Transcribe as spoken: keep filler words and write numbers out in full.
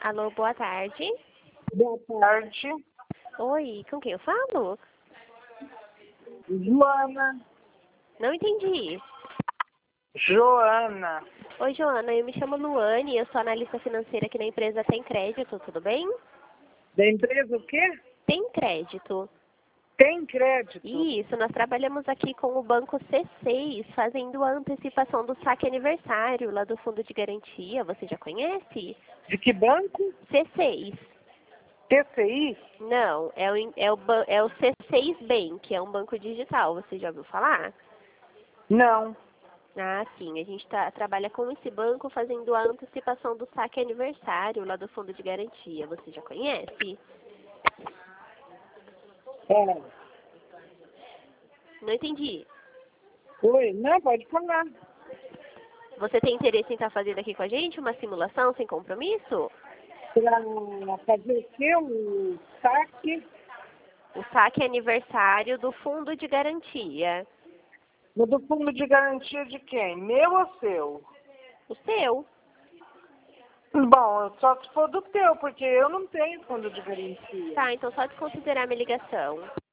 Alô, boa tarde. Boa tarde. Oi, com quem eu falo? Joana. Não entendi. Joana. Oi, Joana, eu me chamo Luane, eu sou analista financeira aqui na empresa Tem Crédito, tudo bem? Da empresa o quê? Tem Crédito. Tem crédito? Isso, nós trabalhamos aqui com o banco C seis, fazendo a antecipação do saque aniversário lá do Fundo de Garantia. Você já conhece? De que banco? C seis. T C I? Não, é o, in- é o, ban- é o C seis Bank, é um banco digital. Você já ouviu falar? Não. Ah, sim. A gente tá, trabalha com esse banco fazendo a antecipação do saque aniversário lá do Fundo de Garantia. Você já conhece? É. Não entendi. Oi, não, pode falar. Você tem interesse em estar fazendo aqui com a gente uma simulação sem compromisso? Para fazer o quê? O saque O saque aniversário do Fundo de Garantia. no do fundo de garantia de quem? Meu ou seu? O seu. Bom, só se for do teu, porque eu não tenho fundo de garantia. Tá, então só desconsiderar minha ligação.